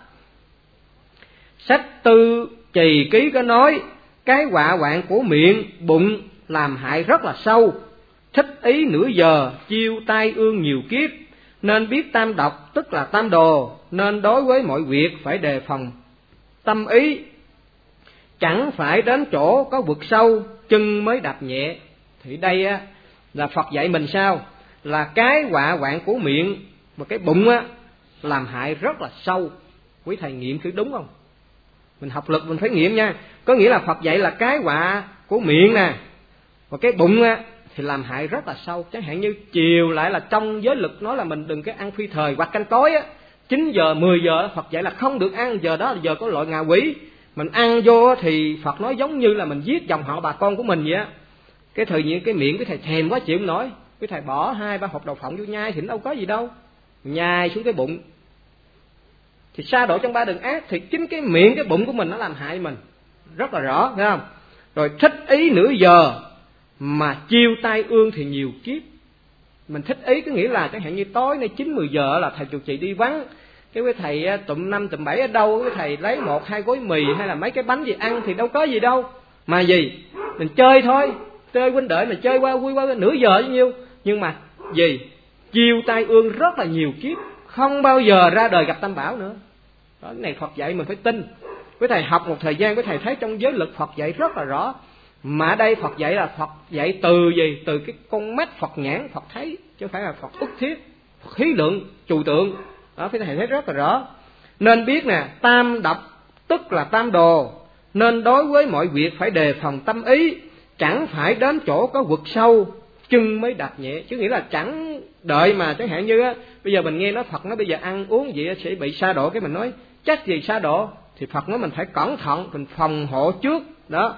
Sách Tư Trì Ký có nói: cái họa hoạn của miệng, bụng làm hại rất là sâu, thích ý nửa giờ, chiêu tai ương nhiều kiếp, nên biết tam độc tức là tam đồ, nên đối với mọi việc phải đề phòng tâm ý, chẳng phải đến chỗ có vực sâu, chân mới đạp nhẹ. Thì đây á là Phật dạy mình sao? Là cái họa hoạn của miệng và cái bụng á làm hại rất là sâu. Quý thầy nghiệm thử đúng không? Mình học lực mình phải nghiệm nha. Có nghĩa là Phật dạy là cái họa của miệng nè và cái bụng á thì làm hại rất là sâu. Chẳng hạn như chiều lại là trong giới lực nói là mình đừng cái ăn phi thời hoặc canh tối á, chín giờ mười giờ Phật dạy là không được ăn, giờ đó là giờ có loại ngạ quỷ. Mình ăn vô thì Phật nói giống như là mình giết dòng họ bà con của mình vậy á. Cái thời nhiên cái miệng cái thầy thèm quá chịu không nổi, cái thầy bỏ hai ba hộp đậu phộng vô nhai thì đâu có gì đâu, nhai xuống cái bụng thì sa đọa trong ba đường ác. Thì chính cái miệng cái bụng của mình nó làm hại mình rất là rõ, thấy không? Rồi thích ý nửa giờ mà chiêu tai ương thì nhiều kiếp. Mình thích ý có nghĩa là chẳng hạn như tối nay chín mười giờ là thầy trụ trì đi vắng, cái quý thầy tụm năm tụm bảy ở đâu, cái thầy lấy một hai gói mì hay là mấy cái bánh gì ăn thì đâu có gì đâu, mà gì mình chơi thôi, chơi huynh đệ mình chơi qua vui qua nửa giờ bao nhiêu, nhưng mà gì chiêu tai ương rất là nhiều kiếp, không bao giờ ra đời gặp tam bảo nữa. Đó, cái này Phật dạy mình phải tin. Quý thầy học một thời gian, quý thầy thấy trong giới lực Phật dạy rất là rõ. Mà ở đây Phật dạy là Phật dạy từ gì? Từ cái con mắt Phật nhãn Phật thấy, chứ không phải là Phật ức thiết, Phật khí lượng, trừu tượng. Đó, quý thầy thấy rất là rõ. Nên biết nè, tam độc tức là tam đồ, nên đối với mọi việc phải đề phòng tâm ý, chẳng phải đến chỗ có vực sâu, chân mới đạp nhẹ. Chứ nghĩa là chẳng đợi mà chẳng hạn như á, bây giờ mình nghe nói Phật nói bây giờ ăn uống gì sẽ bị sa đọa, cái mình nói chắc gì sa đọa, thì Phật nói mình phải cẩn thận, mình phòng hộ trước đó.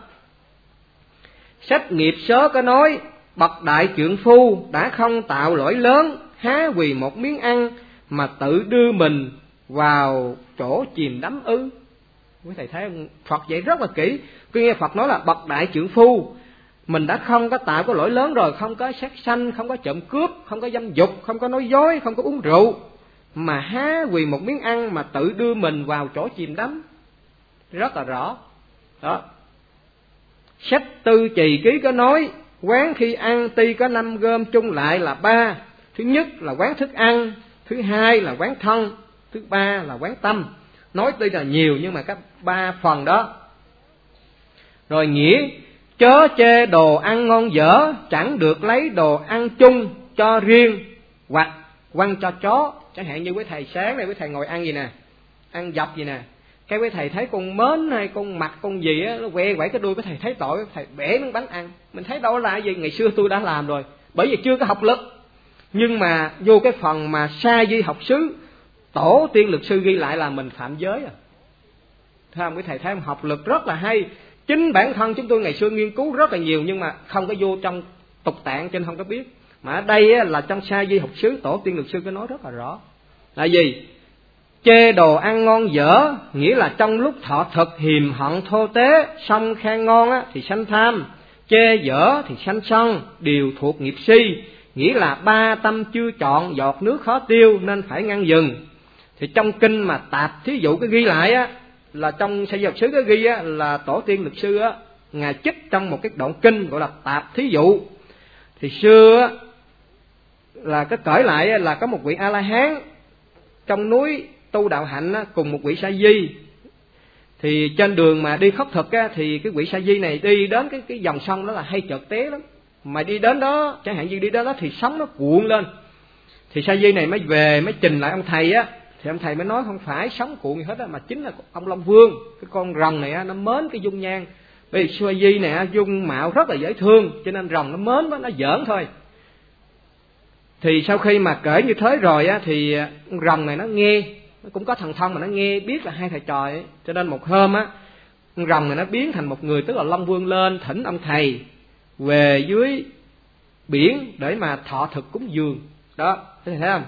Sách Nghiệp Sớ có nói: bậc đại trượng phu đã không tạo lỗi lớn, há vì một miếng ăn mà tự đưa mình vào chỗ chìm đắm ư. Quý thầy thấy Phật dạy rất là kỹ. Cứ nghe Phật nói là bậc đại trượng phu, mình đã không có tạo có lỗi lớn rồi, không có sát sanh, không có trộm cướp, không có dâm dục, không có nói dối, không có uống rượu, mà há vì một miếng ăn mà tự đưa mình vào chỗ chìm đắm. Rất là rõ đó. Sách Tư Trì Ký có nói: quán khi ăn tuy có năm gom chung lại là ba. Thứ nhất là quán thức ăn, thứ hai là quán thân, thứ ba là quán tâm. Nói tuy là nhiều nhưng mà các ba phần đó. Rồi nghĩa: chớ chê đồ ăn ngon dở, chẳng được lấy đồ ăn chung cho riêng hoặc quăng cho chó. Chẳng hạn như quý thầy sáng này quý thầy ngồi ăn gì nè, ăn dọc gì nè, cái quý thầy thấy con mến hay con mặt con gì á, nó que quẩy cái đuôi, quý thầy thấy tội, quý thầy bẻ miếng bánh ăn. Mình thấy đâu là gì, ngày xưa tôi đã làm rồi, bởi vì chưa có học lực. Nhưng mà vô cái phần mà sa di học xứ, tổ tiên luật sư ghi lại là mình phạm giới à. Thấy không? Quý thầy thấy học lực rất là hay. Chính bản thân chúng tôi ngày xưa nghiên cứu rất là nhiều, nhưng mà không có vô trong tục tạng cho nên không có biết. Mà ở đây á, là trong sa di học xứ, tổ tiên luật sư có nói rất là rõ là gì? Chê đồ ăn ngon dở nghĩa là trong lúc thọ thực hiềm hận thô tế, xong khen ngon á, thì sanh tham, chê dở thì sanh sân, đều thuộc nghiệp si. Nghĩa là ba tâm chưa chọn, giọt nước khó tiêu nên phải ngăn dừng. Thì trong kinh mà tạp thí dụ cái ghi lại á, là trong sa di học xứ cái ghi á, là tổ tiên luật sư á, ngài trích trong một cái đoạn kinh gọi là tạp thí dụ. Thì xưa á, là cái cởi lại á, là có một vị A La Hán trong núi tu đạo hạnh á, cùng một vị sa di. Thì trên đường mà đi khất thực á, thì cái vị sa di này đi đến cái cái dòng sông đó là hay chợt té lắm. Mà đi đến đó, chẳng hạn như đi đến đó thì sóng nó cuộn lên. Thì sa di này mới về mới trình lại ông thầy á, thì ông thầy mới nói không phải sóng cuộn gì hết á, mà chính là ông Long Vương, cái con rồng này á, nó mến cái dung nhan. Vì sa di này dung mạo rất là dễ thương, cho nên rồng nó mến đó, nó giỡn thôi. Thì sau khi mà kể như thế rồi á, thì con rồng này nó nghe, nó cũng có thần thông mà nó nghe biết là hai thầy trò ấy. Cho nên một hôm á, con rồng này nó biến thành một người, tức là Long Vương lên thỉnh ông thầy về dưới biển để mà thọ thực cúng dường. Đó, thấy không?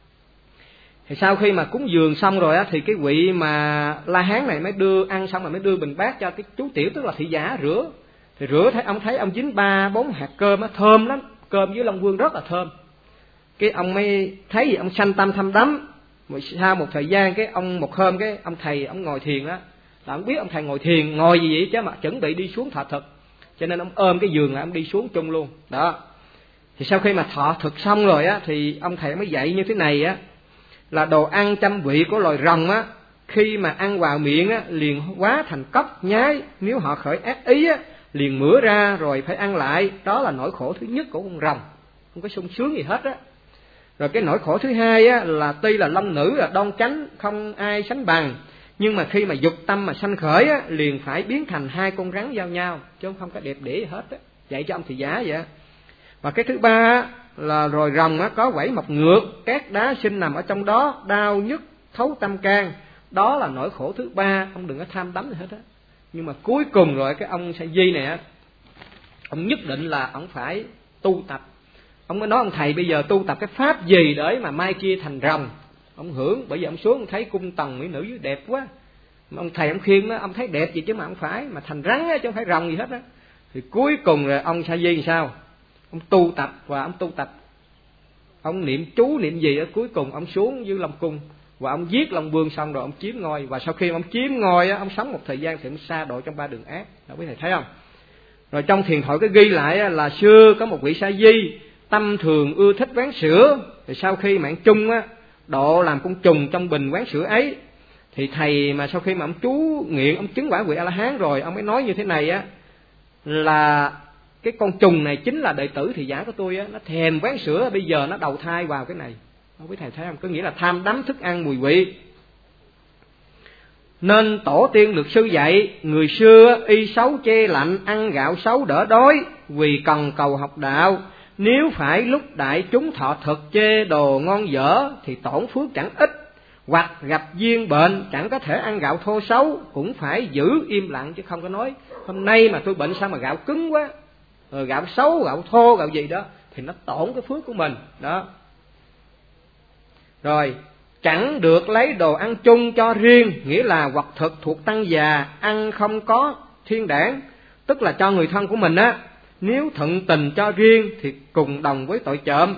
Thì sau khi mà cúng dường xong rồi á, thì cái vị mà La Hán này mới đưa ăn xong rồi mới đưa bình bát cho cái chú tiểu, tức là thị giả rửa. Thì rửa thấy ông thấy ông dính ba bốn hạt cơm á, thơm lắm, cơm với Long Vương rất là thơm. Cái ông mới thấy gì ông sanh tâm thăm đắm. Sau một thời gian cái ông một hôm cái ông thầy ông ngồi thiền á, là ông biết ông thầy ngồi thiền ngồi gì vậy chứ mà chuẩn bị đi xuống thọ thực, cho nên ông ôm cái giường là ông đi xuống chung luôn. Đó. Thì sau khi mà thọ thực xong rồi á, thì ông thầy mới dạy như thế này á, là đồ ăn trăm vị của loài rồng á, khi mà ăn vào miệng á liền hóa thành cốc nhái, nếu họ khởi ác ý á liền mửa ra rồi phải ăn lại. Đó là nỗi khổ thứ nhất của con rồng, không có sung sướng gì hết á. Rồi cái nỗi khổ thứ hai á, là tuy là long nữ là đoan chánh không ai sánh bằng, nhưng mà khi mà dục tâm mà sanh khởi á, liền phải biến thành hai con rắn giao nhau, chứ không có đẹp đẽ gì hết á. Dạy cho ông thị giả vậy. Và cái thứ ba á, là rồi rồng á, có vảy mọc ngược, các đá sinh nằm ở trong đó, đau nhức thấu tâm can. Đó là nỗi khổ thứ ba, ông đừng có tham đắm gì hết á. Nhưng mà cuối cùng rồi cái ông Sa Di này á, ông nhất định là ông phải tu tập. Ông mới nói ông thầy bây giờ tu tập cái pháp gì để mà mai kia thành rồng. Ông hưởng, bởi vì ông xuống ông thấy cung tần mỹ nữ dưới đẹp quá. Mà ông thầy ông khuyên nó, ông thấy đẹp gì chứ mà ông phải mà thành rắn á, chứ không phải rồng gì hết á. Thì cuối cùng rồi ông Sa Di làm sao? Ông tu tập và ông tu tập, ông niệm chú niệm gì ở cuối cùng ông xuống dưới Long Cung và ông giết Long Vương xong rồi ông chiếm ngôi. Và sau khi ông chiếm ngôi á, ông sống một thời gian thì ông sa độ trong ba đường ác. Đó quý thầy thấy không? Rồi trong thiền thoại có ghi lại là xưa có một vị Sa Di tâm thường ưa thích quán sữa, thì sau khi mạng chung á độ làm con trùng trong bình quán sữa ấy, thì thầy mà sau khi mà ông chú nghiện ông chứng quả vị A La Hán rồi, ông mới nói như thế này á, là cái con trùng này chính là đệ tử thị giả của tôi á, nó thèm quán sữa, bây giờ nó đầu thai vào cái này. Không biết thầy thấy không? Có nghĩa là tham đắm thức ăn mùi vị. Nên tổ tiên luật sư dạy, người xưa y xấu chê lạnh, ăn gạo xấu đỡ đói, vì cần cầu học đạo. Nếu phải lúc đại chúng thọ thực chê đồ ngon dở, thì tổn phước chẳng ít. Hoặc gặp duyên bệnh, chẳng có thể ăn gạo thô xấu, cũng phải giữ im lặng, chứ không có nói hôm nay mà tôi bệnh sao mà gạo cứng quá, rồi gạo xấu, gạo thô, gạo gì đó, thì nó tổn cái phước của mình. Đó. Rồi, chẳng được lấy đồ ăn chung cho riêng, nghĩa là hoặc thực thuộc tăng già, ăn không có thiên đảng, tức là cho người thân của mình á. Nếu thuận tình cho riêng thì cùng đồng với tội trộm.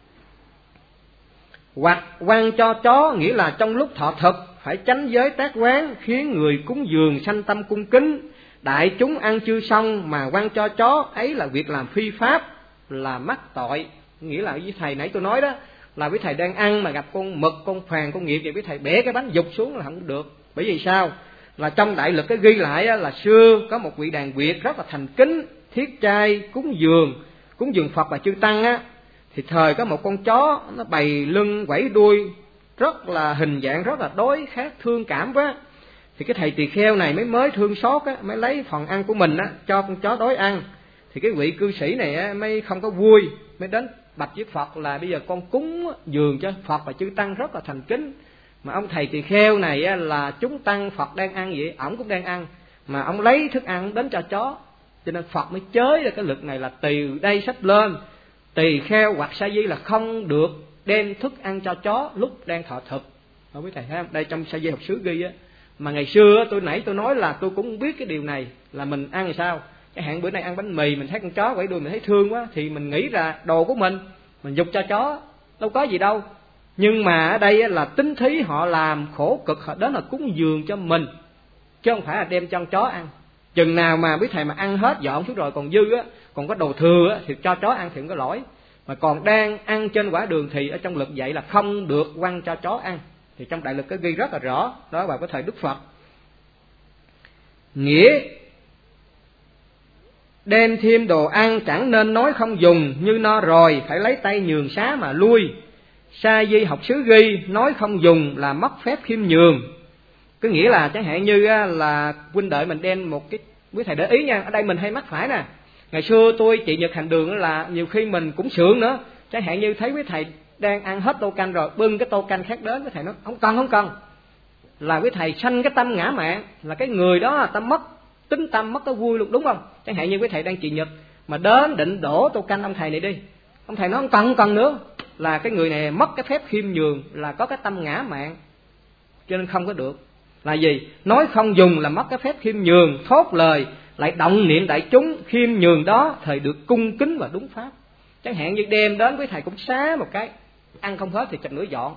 Hoặc quăng cho chó, nghĩa là trong lúc thọ thực phải tránh giới tác quán, khiến người cúng dường sanh tâm cung kính. Đại chúng ăn chưa xong mà quăng cho chó, ấy là việc làm phi pháp, là mắc tội. Nghĩa là với thầy nãy tôi nói đó, là với thầy đang ăn mà gặp con mực, con phàn, con nghiệt, thì với thầy bẻ cái bánh dục xuống là không được. Bởi vì sao? Là trong đại lực cái ghi lại là xưa có một vị đàn Việt rất là thành kính, thiết trai cúng dường, cúng dường Phật và chư tăng á, thì thời có một con chó nó bày lưng vẫy đuôi, rất là hình dạng rất là đối khác thương cảm quá. Thì cái thầy tỳ kheo này mới mới thương xót á, mới lấy phần ăn của mình á cho con chó đói ăn. Thì cái vị cư sĩ này á mới không có vui, mới đến bạch với Phật là bây giờ con cúng dường cho Phật và chư tăng rất là thành kính, mà ông thầy tỳ kheo này á, là chúng tăng Phật đang ăn vậy, ổng cũng đang ăn, mà ông lấy thức ăn đến cho chó. Cho nên Phật mới chới ra cái lực này là từ đây sách lên, tỳ kheo hoặc sa di là không được đem thức ăn cho chó lúc đang thọ thực. Không biết thầy thấy không? Đây trong Sa Di học xứ ghi á. Mà ngày xưa tôi nãy tôi nói là tôi cũng biết cái điều này, là mình ăn thì sao? Cái hạn bữa nay ăn bánh mì mình thấy con chó quẩy đuôi mình thấy thương quá, thì mình nghĩ là đồ của mình, mình giục cho chó, đâu có gì đâu. Nhưng mà ở đây là tính thí họ làm khổ cực, họ đến là cúng dường cho mình, chứ không phải là đem cho con chó ăn. Chừng nào mà biết thầy mà ăn hết dọn xuống rồi còn dư á, còn có đồ thừa á, thì cho chó ăn thì không có lỗi. Mà còn đang ăn trên quả đường thì ở trong lực dạy là không được quăng cho chó ăn. Thì trong Đại Lực có ghi rất là rõ đó, vào cái thời Đức Phật. Nghĩa đem thêm đồ ăn chẳng nên nói không dùng, như no rồi phải lấy tay nhường xá mà lui. Sa di học xứ ghi nói không dùng là mất phép khiêm nhường. Có nghĩa là chẳng hạn như là huynh đệ mình đem một cái, quý thầy để ý nha, ở đây mình hay mắc phải nè. Ngày xưa tôi trị Nhật Hành Đường là nhiều khi mình cũng sượng nữa, chẳng hạn như thấy quý thầy đang ăn hết tô canh rồi, bưng cái tô canh khác đến, quý thầy nói không cần không cần, là quý thầy sanh cái tâm ngã mạn, là cái người đó ta mất tính tâm, mất cái vui luôn, đúng không? Chẳng hạn như quý thầy đang trị Nhật mà đến định đổ tô canh ông thầy này đi, ông thầy nói không cần không cần nữa, là cái người này mất cái phép khiêm nhường, là có cái tâm ngã mạn, cho nên không có được. Là gì? Nói không dùng là mất cái phép khiêm nhường, thốt lời lại động niệm đại chúng, khiêm nhường đó thời được cung kính và đúng pháp. Chẳng hạn như đem đến với thầy cũng xá một cái, ăn không hết thì chậm nữa dọn.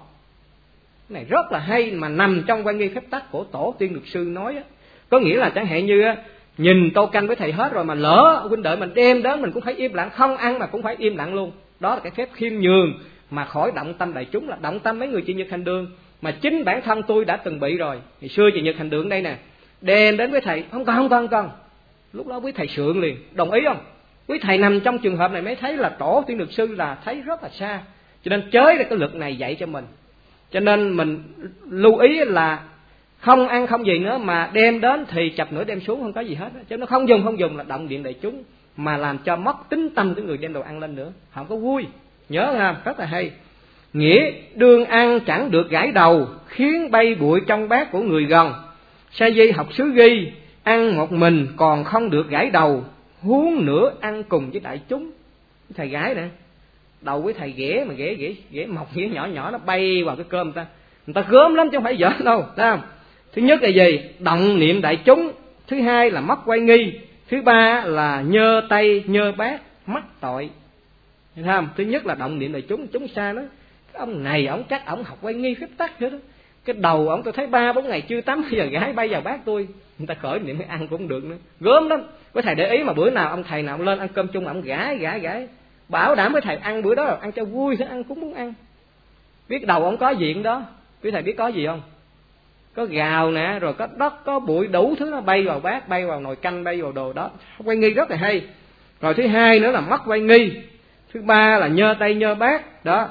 Cái này rất là hay, mà nằm trong quan nghi phép tắc của tổ tiên luật sư nói á. Có nghĩa là chẳng hạn như nhìn tô canh với thầy hết rồi mà lỡ huynh đệ mình đem đến mình cũng phải im lặng, không ăn mà cũng phải im lặng luôn. Đó là cái phép khiêm nhường mà khỏi động tâm đại chúng, là động tâm mấy người trị Nhật Hành Đường. Mà chính bản thân tôi đã từng bị rồi. Ngày xưa trị Nhật Hành Đường đây nè, đem đến với thầy không cần không cần không cần, lúc đó quý thầy sượng liền, đồng ý không? Quý thầy nằm trong trường hợp này mới thấy là tổ tiên luật sư là thấy rất là xa, cho nên chới ra cái luật này dạy cho mình. Cho nên mình lưu ý là không ăn không gì nữa, mà đem đến thì chập nữa đem xuống không có gì hết, chứ nó không dùng không dùng là động điện đại chúng, mà làm cho mất tính tâm của người đem đồ ăn lên nữa, không có vui. Nhớ ha, rất là hay. Nghĩa đương ăn chẳng được gãi đầu, khiến bay bụi trong bát của người gần. Sa di học xứ ghi ăn một mình còn không được gãi đầu, huống nữa ăn cùng với đại chúng. Thầy gãi nè, đầu với thầy ghẻ mà ghẻ ghẻ ghẻ mọc ghẻ nhỏ nhỏ nó bay vào cái cơm người ta, người ta gớm lắm chứ không phải giỡn đâu, thấy không? Thứ nhất là gì? Động niệm đại chúng. Thứ hai là mất quay nghi. Thứ ba là nhơ tay nhơ bát, mắc tội. Thấy không? Thứ nhất là động niệm đại chúng, chúng xa đó. Cái ông này ông chắc ông học quay nghi phép tắc hết đó. Cái đầu ông tôi thấy ba bốn ngày chưa tắm, bây giờ gái bay vào bát tôi, người ta khởi niệm ăn cũng được nữa, gớm lắm. Với thầy để ý mà bữa nào ông thầy nào ông lên ăn cơm chung ông gãi gãi gãi, bảo đảm với thầy ăn bữa đó là ăn cho vui, thế ăn cũng muốn ăn. Biết đầu ông có gì đó, biết thầy biết có gì không? Có gạo nè, rồi có đất, có bụi, đủ thứ nó bay vào bát, bay vào nồi canh, bay vào đồ đó. Quay nghi rất là hay. Rồi thứ hai nữa là mất quay nghi. Thứ ba là nhơ tay nhơ bát đó.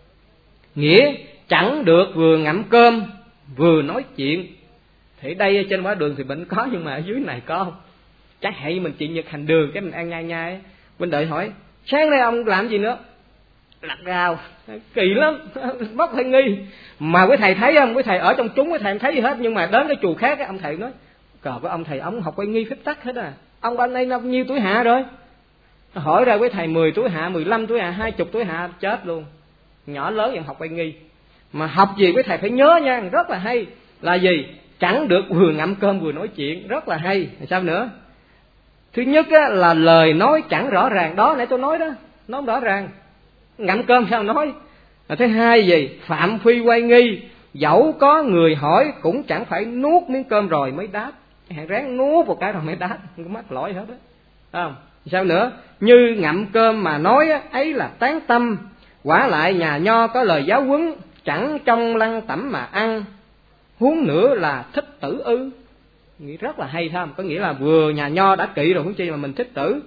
Nghĩa chẳng được vừa ngậm cơm vừa nói chuyện. Thì đây trên quả đường thì mình có, nhưng mà ở dưới này có không? Chắc hay mình trị Nhật Hành Đường cái mình ăn nhai nhai. Bên đợi hỏi sáng nay ông làm gì nữa? Lặt rau. Kỳ lắm, mất quay nghi. Mà quý thầy thấy không? Quý thầy ở trong chúng quý thầy không thấy gì hết, nhưng mà đến cái chùa khác ông thầy nói cờ với ông thầy ông học quay nghi phép tắc hết à. Ông bên đây bao nhiêu tuổi hạ rồi? Hỏi ra quý thầy mười tuổi hạ, mười lăm tuổi hạ, hai mươi tuổi hạ, chết luôn. Nhỏ lớn vẫn học quay nghi. Mà học gì quý thầy phải nhớ nha, rất là hay. Là gì? Chẳng được vừa ngậm cơm vừa nói chuyện, rất là hay. Sao nữa? Thứ nhất á, là lời nói chẳng rõ ràng. Đó nãy tôi nói đó, nó không rõ ràng. Ngậm cơm sao nói? Và thứ hai gì? Phạm phi quay nghi. Dẫu có người hỏi cũng chẳng phải nuốt miếng cơm rồi mới đáp. Hãy ráng nuốt một cái rồi mới đáp, không có mắc lỗi hết đó. Không? Sao nữa? Như ngậm cơm mà nói á, ấy là tán tâm. Quả lại nhà nho có lời giáo huấn, chẳng trong lăng tẩm mà ăn, huống nữa là thích tử ư. Nghĩa rất là hay không? Có nghĩa là vừa nhà nho đã kỵ rồi, huống chi mà mình thích tử.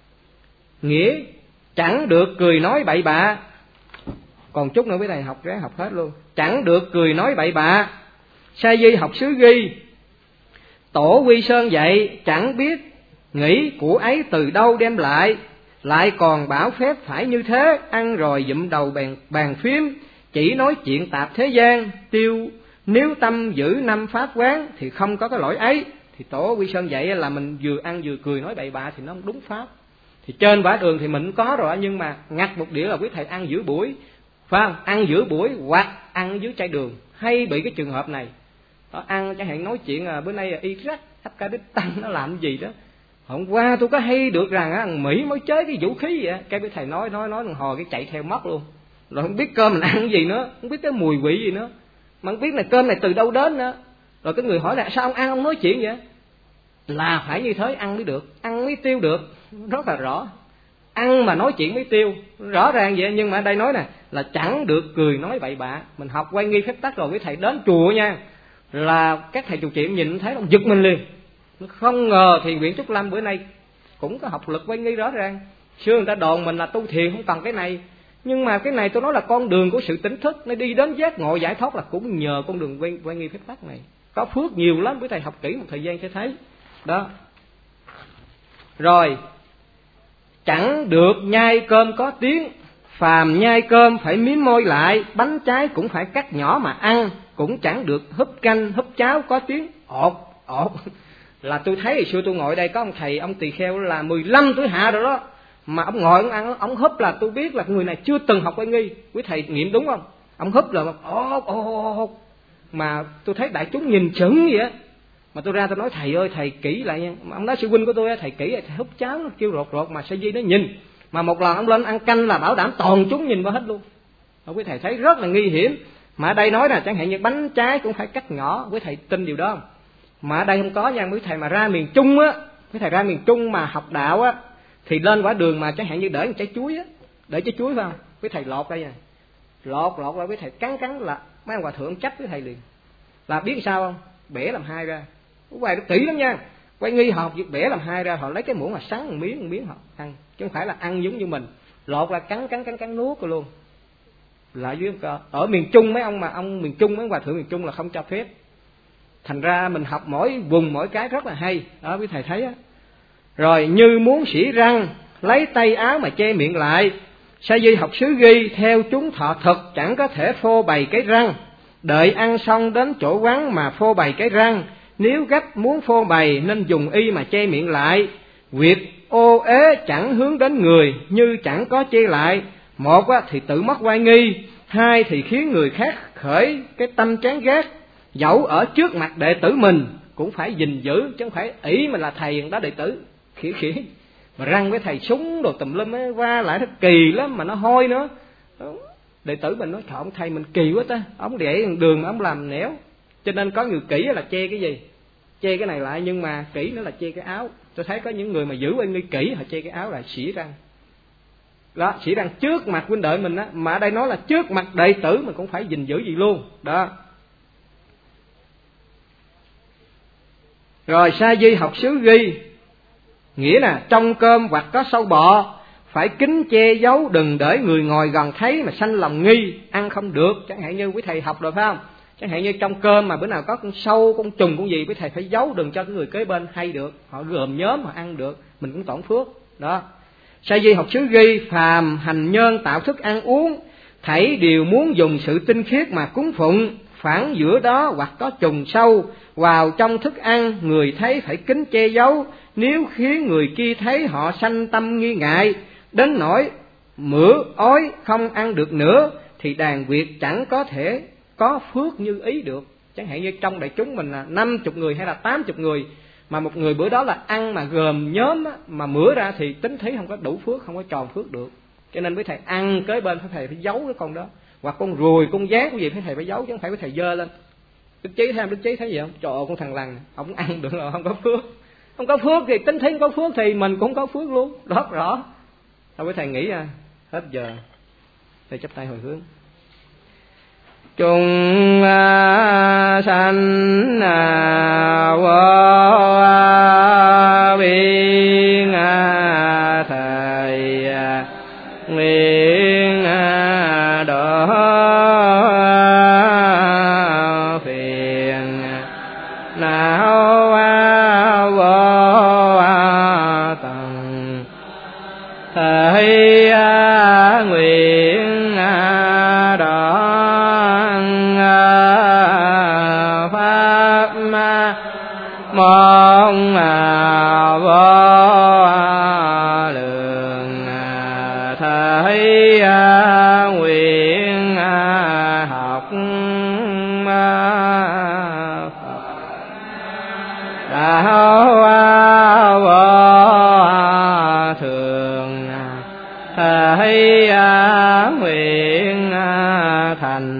Nghĩa chẳng được cười nói bậy bạ. Còn chút nữa với thầy học ráng học hết luôn. Chẳng được cười nói bậy bạ. Sa di học xứ ghi tổ Quy Sơn dạy, chẳng biết nghĩ của ấy từ đâu đem lại, lại còn bảo phép phải như thế, ăn rồi dụm đầu bàn, bàn phím, chỉ nói chuyện tạp thế gian, tiêu nếu tâm giữ năm pháp quán thì không có cái lỗi ấy. Thì tổ Quy Sơn dạy là mình vừa ăn vừa cười nói bậy bạ thì nó không đúng pháp. Thì trên quả đường thì mình cũng có rồi, nhưng mà ngặt một đĩa là quý thầy ăn giữa buổi, phải không? Ăn giữa buổi hoặc ăn dưới chai đường, hay bị cái trường hợp này. Đó, ăn chẳng hạn nói chuyện à, bữa nay là Iraq, Afghanistan nó làm gì đó. Hôm qua tôi có hay được rằng á, Mỹ mới chế cái vũ khí vậy, cái quý thầy nói nói nói hồi cái chạy theo mất luôn. Rồi không biết cơm mình ăn gì nữa, không biết cái mùi vị gì nữa, mà không biết là cơm này từ đâu đến nữa. Rồi cái người hỏi là sao ông ăn ông nói chuyện vậy? Là phải như thế ăn mới được, ăn mới tiêu được, rất là rõ. ăn mà nói chuyện mới tiêu, rõ ràng vậy. Nhưng mà ở đây nói nè là chẳng được cười nói bậy bạ. Mình học Quay Nghi Phép Tắc rồi, quý thầy đến chùa nha, là các thầy chủ nhiệm nhìn thấy giật mình liền. Không ngờ Thiền viện Trúc Lâm bữa nay cũng có học lực Quay Nghi rõ ràng. Xưa người ta đồn mình là tu thiền không cần cái này, nhưng mà cái này tôi nói là con đường của sự tỉnh thức, nó đi đến giác ngộ giải thoát là cũng nhờ con đường Quay, Quay Nghi Phép Tắc này. Có phước nhiều lắm, quý thầy học kỹ một thời gian sẽ thấy đó. Rồi chẳng được nhai cơm có tiếng, phàm nhai cơm phải miếm môi lại, bánh trái cũng phải cắt nhỏ mà ăn, cũng chẳng được húp canh húp cháo có tiếng ột ột. Là tôi thấy hồi xưa tôi ngồi đây có ông thầy, ông tỳ kheo là mười lăm tuổi hạ rồi đó, mà ông ngồi ông ăn ông húp là tôi biết là người này chưa từng học Quay Nghi. Quý thầy nghiệm đúng không? Ông húp là ột ột, mà tôi thấy đại chúng nhìn chững vậy á. Mà tôi ra tôi nói thầy ơi thầy kỹ lại nha. Ông nói sư huynh của tôi thầy kỹ, thầy húp cháo nó kêu rột rột mà Sa Di nó nhìn. Mà một lần ông lên ăn canh là bảo đảm toàn chúng nhìn vào hết luôn. Quý thầy thấy rất là nguy hiểm. Mà ở đây nói là chẳng hạn như bánh trái cũng phải cắt nhỏ, quý thầy tin điều đó không? Mà ở đây không có nha quý thầy. Mà ra miền Trung á, quý thầy ra miền Trung mà học đạo á, thì lên quả đường mà chẳng hạn như để một trái chuối á, để trái chuối phải không? Quý thầy lọt đây nè, lọt lọt ra quý thầy cắn cắn là mấy ông hòa thượng trách quý thầy liền. Là biết sao không? Bẻ làm hai ra. Quý thầy kỹ lắm nha. Quay Nghi học việc bẻ làm hai ra, họ lấy cái muỗng mà sắn một miếng một miếng họ ăn, chứ không phải là ăn giống như mình lọt ra cắn cắn cắn cắn nuốt rồi luôn. Lại dưới ở miền Trung mấy ông mà ông miền Trung mấy hòa thượng miền Trung là không cho phép. Thành ra mình học mỗi vùng mỗi cái rất là hay đó, quý thầy thấy á. Rồi như muốn xỉ răng, lấy tay áo mà che miệng lại. Sa Di học xứ ghi theo chúng thọ thực, chẳng có thể phô bày cái răng. Đợi ăn xong đến chỗ vắng mà phô bày cái răng. Nếu gấp muốn phô bày nên dùng y mà che miệng lại. Việc ô ế chẳng hướng đến người, như chẳng có che lại. Một thì tự mất oai nghi, hai thì khiến người khác khởi cái tâm chán ghét. Dẫu ở trước mặt đệ tử mình cũng phải gìn giữ, chứ không phải ỷ mình là thầy người đó đệ tử khỉ khỉ. Mà răng với thầy súng đồ tùm lum ấy, qua lại nó kỳ lắm mà nó hôi nữa. Đệ tử mình nói trời ông thầy mình kỳ quá ta, ông để đường mà ông làm nẻo. Cho nên có người kỹ là che cái gì, che cái này lại, nhưng mà kỹ nữa là che cái áo. Tôi thấy có những người mà giữ oai nghi kỹ họ che cái áo lại xỉ răng đó, xỉ răng trước mặt huynh đệ mình á. Mà ở đây nói là trước mặt đệ tử mình cũng phải gìn giữ gì luôn đó. Rồi Sa Di học xứ ghi, nghĩa là trong cơm hoặc có sâu bọ phải kín che giấu, đừng để người ngồi gần thấy mà sanh lòng nghi, ăn không được. Chẳng hạn như quý thầy học rồi phải không? Chẳng hạn như trong cơm mà bữa nào có con sâu, con trùng, con gì quý thầy phải giấu, đừng cho cái người kế bên hay được. Họ gồm nhóm họ ăn được, mình cũng tổn phước đó. Sa Di học xứ ghi, phàm hành nhân tạo thức ăn uống, thảy đều muốn dùng sự tinh khiết mà cúng phụng. Phản giữa đó hoặc có trùng sâu vào trong thức ăn, người thấy phải kín che giấu. Nếu khiến người kia thấy họ sanh tâm nghi ngại, đến nỗi mửa ói không ăn được nữa, thì đàn Việt chẳng có thể có phước như ý được. Chẳng hạn như trong đại chúng mình là năm chục người hay là tám chục người, mà một người bữa đó là ăn mà gồm nhóm á, mà mửa ra thì tính thấy không có đủ phước, không có tròn phước được. Cho nên với thầy ăn kế bên phải thầy phải giấu cái con đó, hoặc con ruồi, con giác cái gì phải thầy phải giấu, chứ không phải với thầy dơ lên. Đức Chí thấy Đức Chí thấy gì không? Trời ơi, con thằng lằn không ăn được rồi, không có phước. Không có phước thì tính thấy không có phước thì mình cũng có phước luôn, rất rõ. Thôi với thầy nghĩ à, hết giờ. Thầy chắp tay hồi hướng. Chúng sanh vô biên thầy nguyện độ phiền não vô tận, thầy nguyện độ pháp mong vô lượng, thầy nguyện học đạo vô thường, thầy nguyện thành